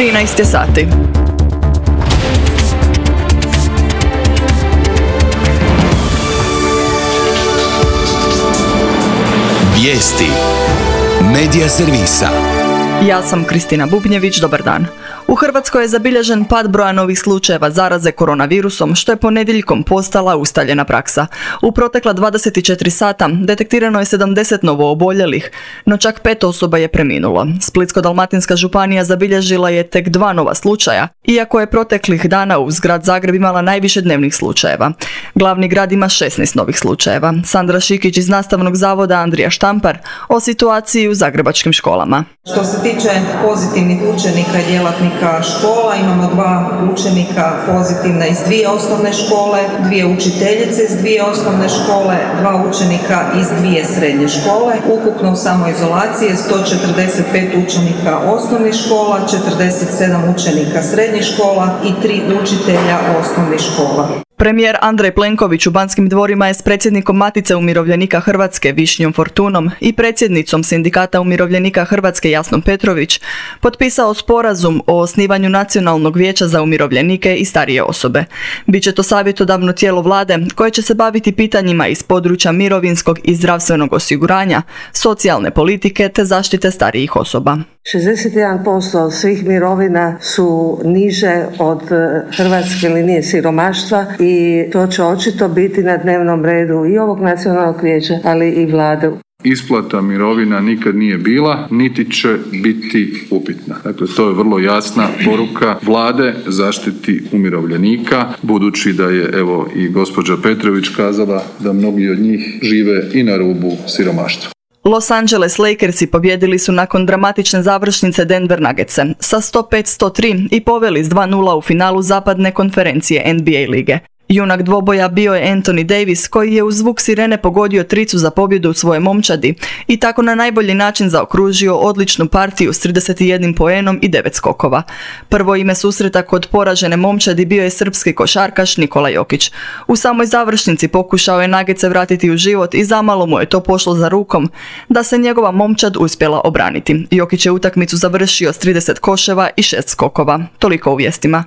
13 sati. Vijesti Medija servisa. Ja sam Kristina Bubnjević, dobar dan. U Hrvatskoj je zabilježen pad broja novih slučajeva zaraze koronavirusom, što je ponedjeljkom postala ustaljena praksa. U protekla 24 sata detektirano je 70 novooboljelih, no čak 5 osoba je preminulo. Splitsko-dalmatinska županija zabilježila je tek 2 nova slučaja, iako je proteklih dana uz grad Zagreb imala najviše dnevnih slučajeva. Glavni grad ima 16 novih slučajeva. Sandra Šikić iz Nastavnog zavoda Andrija Štampar o situaciji u zagrebačkim školama. Što se tiče pozitivnih učenika i djelatnika škola, imamo 2 učenika pozitivna iz 2 osnovne škole, 2 učiteljice iz 2 osnovne škole, 2 učenika iz 2 srednje škole. Ukupno u samoizolaciji je 145 učenika osnovnih škola, 47 učenika srednjih škola i 3 učitelja osnovnih škola. Premijer Andrej Plenković u Banskim dvorima je s predsjednikom Matice umirovljenika Hrvatske Višnjom Fortunom i predsjednicom Sindikata umirovljenika Hrvatske Jasnom Petrović potpisao sporazum o osnivanju Nacionalnog vijeća za umirovljenike i starije osobe. Biće to savjetodavno tijelo vlade koje će se baviti pitanjima iz područja mirovinskog i zdravstvenog osiguranja, socijalne politike te zaštite starijih osoba. 61% svih mirovina su niže od hrvatske linije siromaštva i to će očito biti na dnevnom redu i ovog nacionalnog vijeća, ali i vlade. Isplata mirovina nikad nije bila, niti će biti upitna. Dakle, to je vrlo jasna poruka vlade zaštiti umirovljenika, budući da je, evo, i gospođa Petrović kazala da mnogi od njih žive i na rubu siromaštva. Los Angeles Lakersi pobjedili su nakon dramatične završnice Denver Nuggetse sa 105-103 i poveli s 2:0 u finalu zapadne konferencije NBA lige. Junak dvoboja bio je Anthony Davis, koji je uz zvuk sirene pogodio tricu za pobjedu u svoje momčadi i tako na najbolji način zaokružio odličnu partiju s 31 poenom i 9 skokova. Prvo ime susreta kod poražene momčadi bio je srpski košarkaš Nikola Jokić. U samoj završnici pokušao je Nuggetse vratiti u život i zamalo mu je to pošlo za rukom da se njegova momčad uspjela obraniti. Jokić je utakmicu završio s 30 koševa i 6 skokova. Toliko u vijestima.